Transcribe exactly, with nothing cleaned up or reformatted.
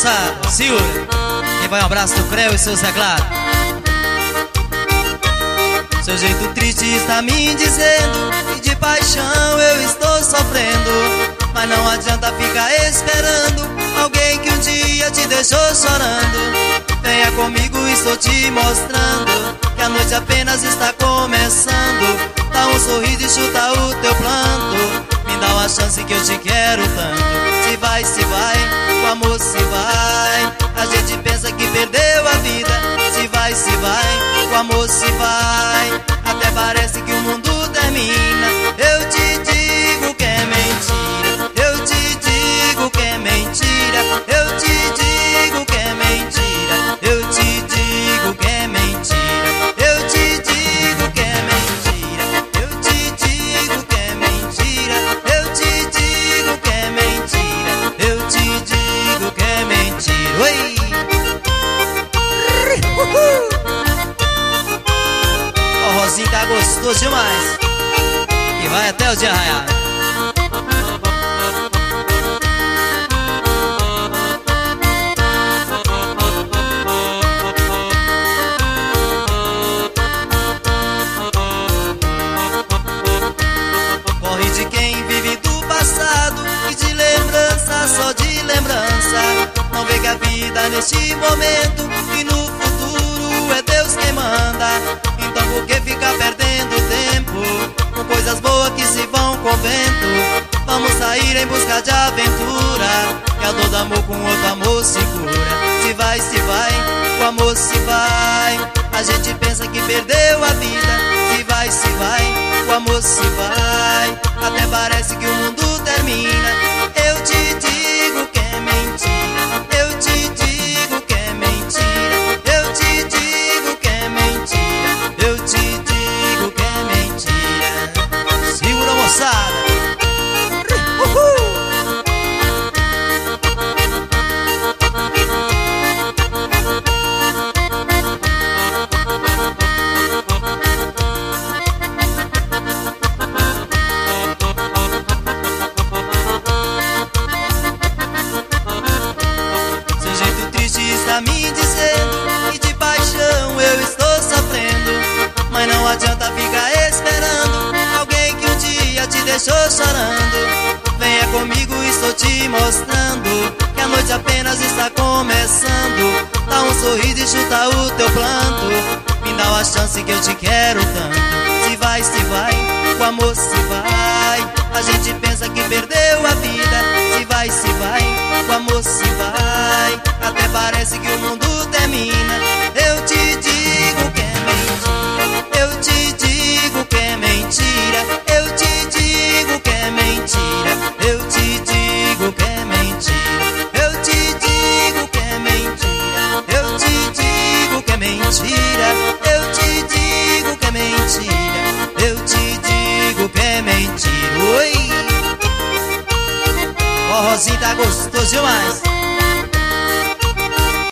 moçada, segura. Quem vai um abraço do Creu e seu Zé Claro. Seu jeito triste está me dizendo que de paixão eu estou sofrendo. Mas não adianta ficar esperando alguém que um dia te deixou chorando. Venha comigo, estou te mostrando que a noite apenas está começando. Dá um sorriso e chuta o teu planto. Me dá uma chance que eu te quero tanto. Se vai, se vai, o amor se vai. A gente pensa que perdeu a vida. Se vai, se vai, o amor se vai. Até parece que o mundo termina. Eu te digo que é mentira. Eu te digo que é mentira. Eu te digo que é mentira. Eu te digo que é mentira. Eu te digo que é mentira. Eu te digo que é mentira. Eu te digo que é mentira. Eu te digo que é mentira. Oi! O Rosinho tá gostoso demais. E vai até o dia raiar. Corre de quem vive do passado e de lembrança, só de lembrança. Não vê que a vida neste momento e no futuro é Deus quem manda. Então por que ficar perdendo tempo com coisas boas que se vão com vento? Vamos sair em busca de aventura, que a dor do amor com outro amor se cura. Se vai, se vai, o amor se vai. A gente pensa que perdeu a vida. Se vai, se vai, o amor se vai. Até parece que o mundo termina. Eu te digo que é mentira. Eu te digo que é mentira. Eu te digo que é mentira. Eu te digo que é mentira. Segura, moçada. Uhul. Seu jeito triste está me dizendo que de paixão eu estou sofrendo. Mas não adianta ficar esperando alguém que um dia te deixou chorando. Venha comigo, estou te mostrando que a noite apenas está começando. Dá um sorriso e chuta o teu planto. Me dá uma chance que eu te quero tanto. Se vai, se vai, o amor se vai. A gente pensa que perdeu a vida. Se vai, se vai, o amor se vai. Até parece que o mundo termina. Eu te digo que é mentira. Eu te digo que é mentira. Eu te digo que é mentira. Eu te digo que é mentira. Eu te digo que é mentira. Eu te digo que é mentira. Eu te digo que é mentira. Eu te digo que é mentira. Oi! O Rosinho tá gostoso demais.